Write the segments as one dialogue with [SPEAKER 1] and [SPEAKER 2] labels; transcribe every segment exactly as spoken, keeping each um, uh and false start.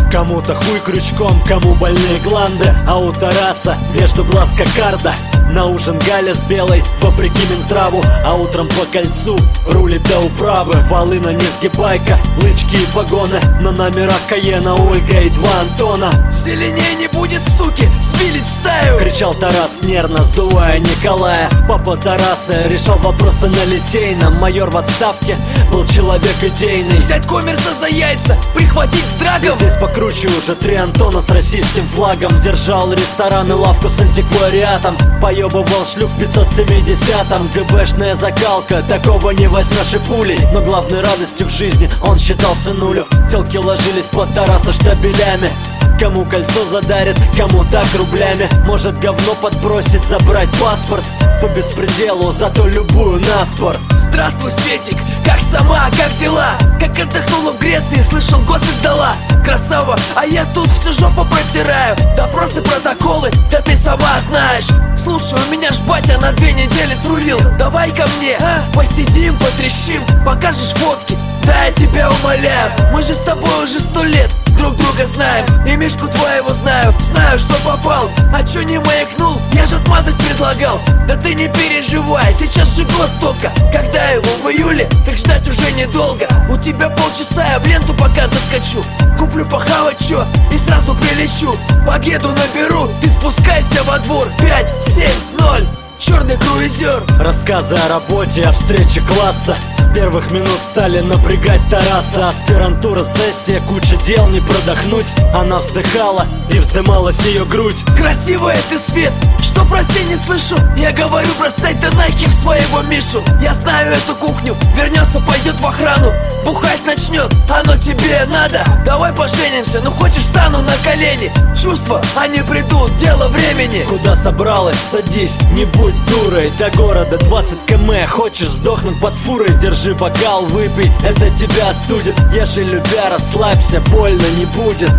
[SPEAKER 1] Кому-то хуй крючком, кому больные гланды, а у Тараса между глаз кокарда. На ужин Галя с белой, вопреки Минздраву, а утром по кольцу рулит до управы. Волына не сгибайка, лычки и погоны, на номерах Каена Ольга и два Антона.
[SPEAKER 2] «Зеленей не будет, суки, сбились в стаю!»
[SPEAKER 1] Кричал Тарас, нервно сдувая Николая. Папа Тараса решал вопросы на Литейном. Майор в отставке, был человек идейный.
[SPEAKER 2] Взять коммерса за яйца, прихватить с драгом.
[SPEAKER 1] Здесь покруче уже три Антона с российским флагом. Держал ресторан и лавку с антиквариатом. Поебывал шлюх в пятьсот семидесятом. ГБшная закалка, такого не возьмешь и пулей. Но главной радостью в жизни он считал сынулю. Телки ложились под Тараса штабелями. Кому кольцо задарит, кому так рублями. Может говно подбросить, забрать паспорт. По беспределу, зато любую наспор.
[SPEAKER 2] Здравствуй, Светик, как сама, как дела? Как отдохнула в Греции, слышал, гос издала. Красава, а я тут всю жопу протираю. Допросы, протоколы, да ты сама знаешь. Слушай, у меня ж батя на две недели срулил. Давай ко мне, а? Посидим, потрещим, покажешь фотки. Да, я тебя умоляю, мы же с тобой уже сто лет друг друга знаем. И Мишку твоего знаю, знаю, что попал. А чё не маякнул? Я же отмазать предлагал. Да ты не переживай, сейчас же год только. Когда его в июле, так ждать уже недолго. У тебя полчаса, я в ленту пока заскочу. Куплю похавать чё и сразу прилечу. Победу наберу, ты спускайся во двор. Пять, семь, ноль, черный круизер.
[SPEAKER 1] Рассказы о работе, о встрече класса. С первых минут стали напрягать Тараса. Аспирантура, сессия, куча дел, не продохнуть. Она вздыхала и вздымалась ее грудь.
[SPEAKER 2] Красивая ты, Свет, что прости не слышу. Я говорю, бросать да нахер своего Мишу. Я знаю эту кухню, вернется, пойдет в охрану. Бухать начнет, оно тебе надо. Давай поженимся, ну хочешь стану на колени. Чувства, они придут, дело времени.
[SPEAKER 1] Куда собралась, садись, не будь дурой. До города двадцать километров, хочешь сдохнуть под фурой. Держи бокал, выпей, это тебя остудит. Я же любя, расслабься, больно не будет.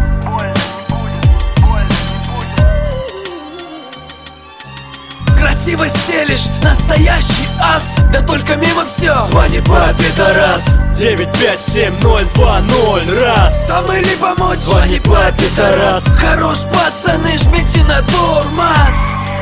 [SPEAKER 2] Красиво стелишь, настоящий ас. Да только мимо все. Звони папе, Тарас.
[SPEAKER 1] Девять пять семь ноль два ноль раз.
[SPEAKER 2] Самый ли помочь?
[SPEAKER 1] Звони папе, Тарас.
[SPEAKER 2] Хорош, пацаны, жмите на тормоз.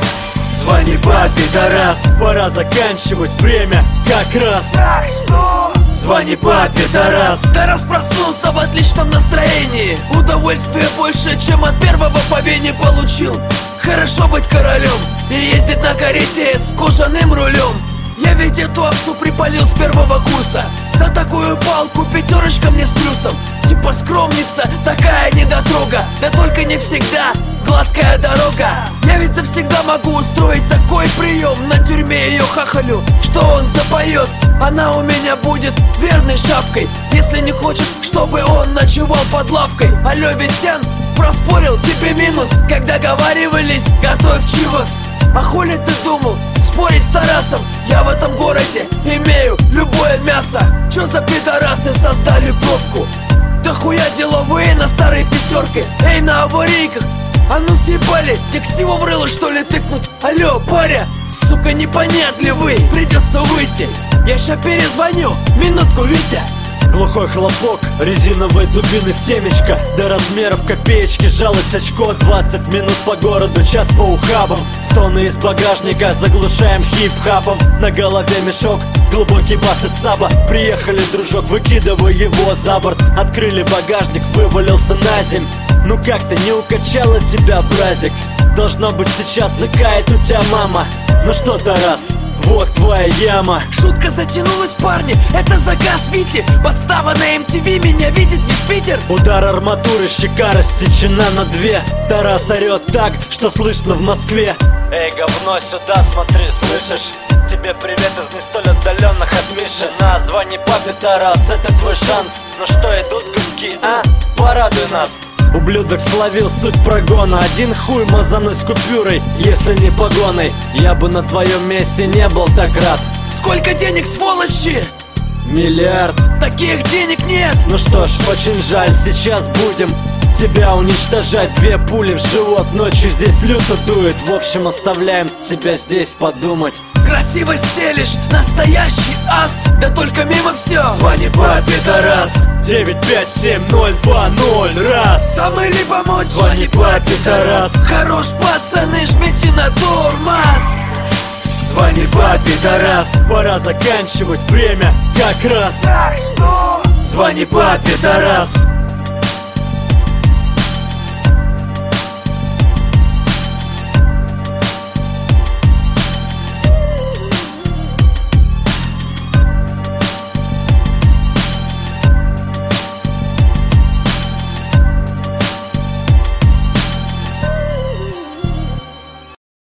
[SPEAKER 2] Звони папе, Тарас.
[SPEAKER 1] Пора заканчивать, время как раз.
[SPEAKER 2] Так что?
[SPEAKER 1] Звони папе, Тарас.
[SPEAKER 2] Тарас проснулся в отличном настроении. Удовольствие больше, чем от первого по вене получил. Хорошо быть королем и ездить на карете с кожаным рулем. Я ведь эту овцу припалил с первого курса. За такую палку пятерочка мне с плюсом. Типа скромница, такая недотрога. Да только не всегда гладкая дорога. Я ведь завсегда могу устроить такой прием. На тюрьме ее хахалю, что он запоет. Она у меня будет верной шапкой, если не хочет, чтобы он ночевал под лавкой. Алло, Витян, проспорил тебе минус, когда договаривались, готовь чивос. А хули ты думал спорить с Тарасом? Я в этом городе имею любое мясо. Чё за пидорасы создали пробку? Да хуя деловые на старой пятерке. Эй, на аварийках, а ну съебали, тебе ксиву в рыло что ли тыкнуть? Алло, паря, сука непонятливый, придется выйти. Я ща перезвоню, минутку, Витя.
[SPEAKER 1] Глухой хлопок резиновой дубины в темечко. До размеров копеечки сжалось очко. Двадцать минут по городу, час по ухабам. Стоны из багажника заглушаем хип-хапом. На голове мешок, глубокий бас из саба. Приехали, дружок, выкидывай его за борт. Открыли багажник, вывалился на земь. Ну как-то не укачала тебя, бразик. Должно быть сейчас закает у тебя мама. Ну что, Тарас, вот твоя яма.
[SPEAKER 2] Шутка затянулась, парни, это заказ Вити. Подстава на эм ти ви, меня видит весь Питер.
[SPEAKER 1] Удар арматуры, щека рассечена на две. Тарас орет так, что слышно в Москве. Эй, говно, сюда смотри, слышишь? Тебе привет из не столь отдаленных от Миши. На, звони папе, Тарас, это твой шанс. Ну что, идут гудки, а? Порадуй нас. Ублюдок словил суть прогона. Один хуй мазаной с купюрой, если не погоной. Я бы на твоем месте не был так рад.
[SPEAKER 2] Сколько денег, сволочи?
[SPEAKER 1] Миллиард.
[SPEAKER 2] Таких денег нет.
[SPEAKER 1] Ну что ж, очень жаль, сейчас будем Тебя уничтожать две пули в живот. Ночью здесь люто дует. В общем, оставляем тебя здесь подумать.
[SPEAKER 2] Красиво стелишь, настоящий ас. Да только мимо все.
[SPEAKER 1] Звони папе, Тарас. Девять пять семь ноль два ноль раз.
[SPEAKER 2] Самый ли помочь?
[SPEAKER 1] Звони папе, Тарас.
[SPEAKER 2] Хорош, пацаны, жмите на тормоз.
[SPEAKER 1] Звони папе, Тарас. Пора заканчивать, время как раз.
[SPEAKER 2] Так что?
[SPEAKER 1] Звони папе, Тарас.